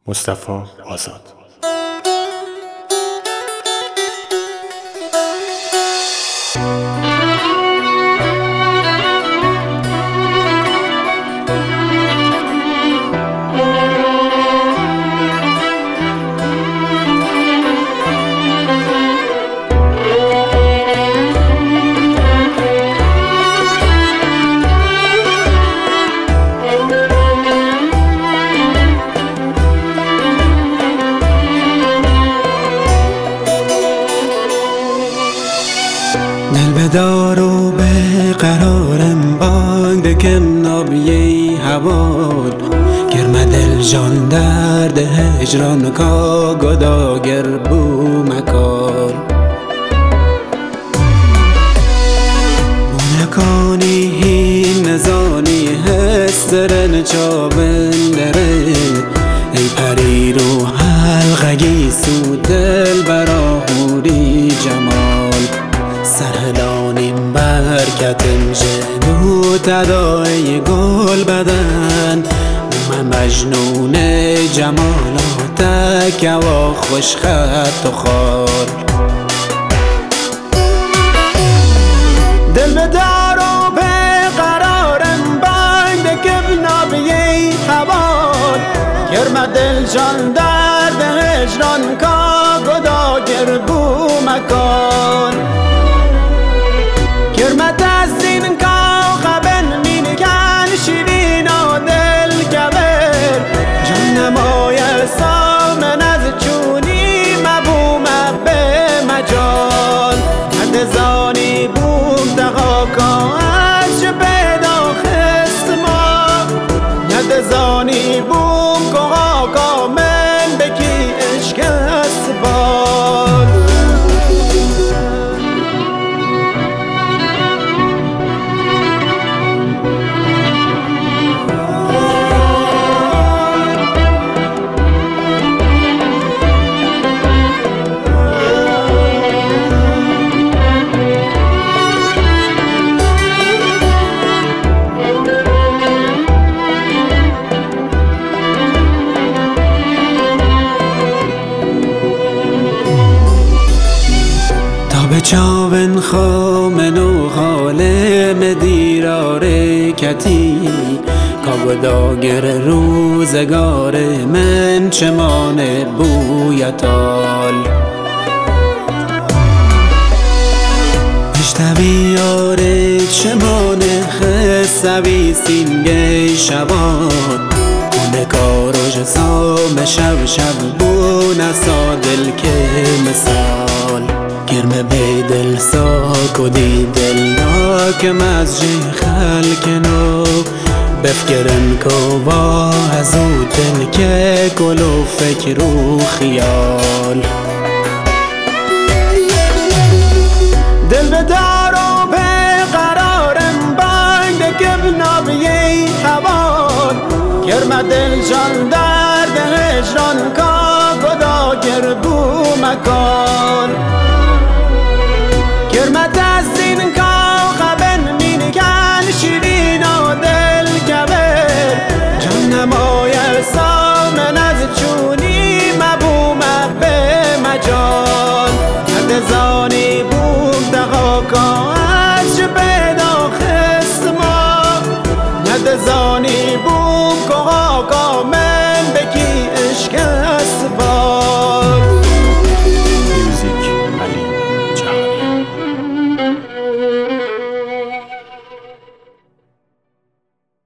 مصطفی آزاد. دل بدار و به قرارم بانگ دکم نابیه هوال گرم دل جان درد هجران کا گداگر بو مکال بونکانی هین نزانی هسترن چابندره ای پری رو حلقگی سو دل براهوری جمال سرهلانیم برکتم جنو تدای گل بدن من مجنون جمالاتک و خوش خط و خال دل بدار و به قرارم بنگ دکب نابیه حوال گرم دل جان درد هجران کا گداگر بو مکان گرمت از این کا خبن مینگن شیرین و دل کبر جان نمای سامن از چونی مبوم به مجال حد زانی بوم دقاقا از چه پیدا خست ما حد زانی بوم قاقا من بکی عشق است باد به چاون خامن و خالم دیراره کتی کابداگر روزگار من چمان بویتال پشتوی آره چمان خسوی سینگه شبان کنه کاروش سام شب بو نسا دل که مثال گرم به دل ساک و دی دل ناکم از جی خلک نو بفکرن کو با از او دل که کل و فکر و خیال دل بدار و به قرارم بنگ دکب نابیه حوال گرم دل جان